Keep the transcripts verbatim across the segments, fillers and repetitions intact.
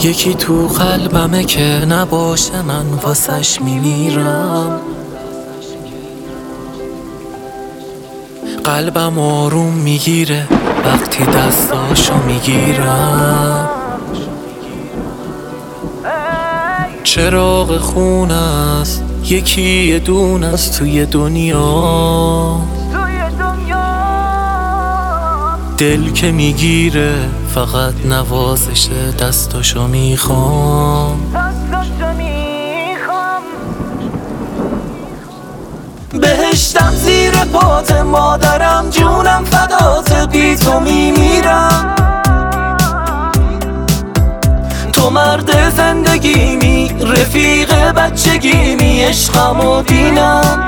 یکی تو قلبمه که نباشه من واسش میمیرم. قلبم آروم میگیره وقتی دستاشو میگیرم. چراغ خونه است یکی یه دونه است توی دنیا. دل که میگیره فقط نوازش دستاشو میخوام. بهشتم زیر پات مادرم، جونم فدات، بی تو میمیرم. تو مرد زندگیمی، رفیق بچگیمی، عشقم و دینم.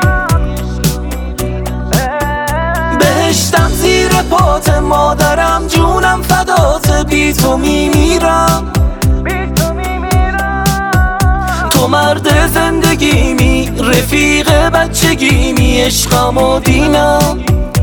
بهشتم زیر پات مادرم، جونم فدات، بی تو میمیرم. تو مرد زندگیمی، رفیق بچگیمی، عشقم و دینم.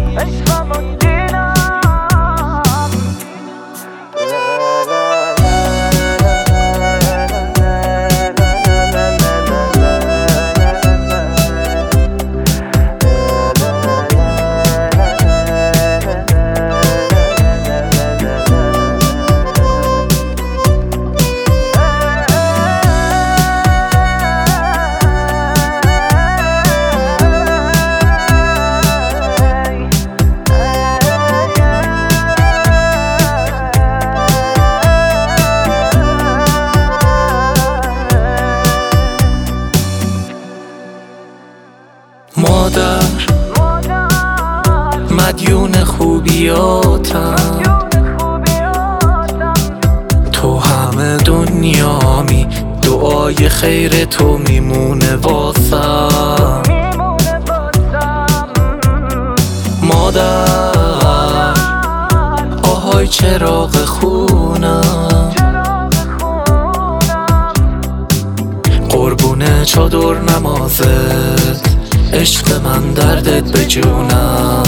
مادر مدیون خوبیاتم، تو همه دنیامی، دعای خیر تو میمونه واسم. مادر آهای چراغ خونم، قربون چادر نمازت، عشق من دردت به جونم.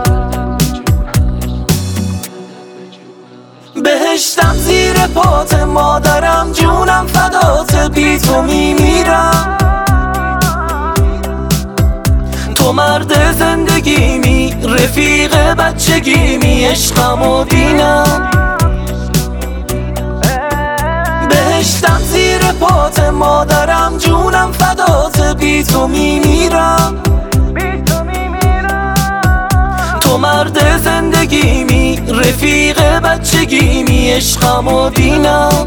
بهشتم زیر پات مادرم، جونم فدات، بی تو میمیرم. تو مرد زندگیمی، رفیق بچگیمی، عشقم و دینم. بهشتم زیر پات مادرم، جونم فدات، بی تو میمیرم. تو مرد زندگیمی، رفیق بچگیمی، عشقم و دینم.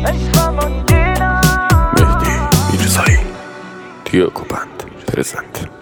مهدی میرزایی دیوکو بند پرزنت.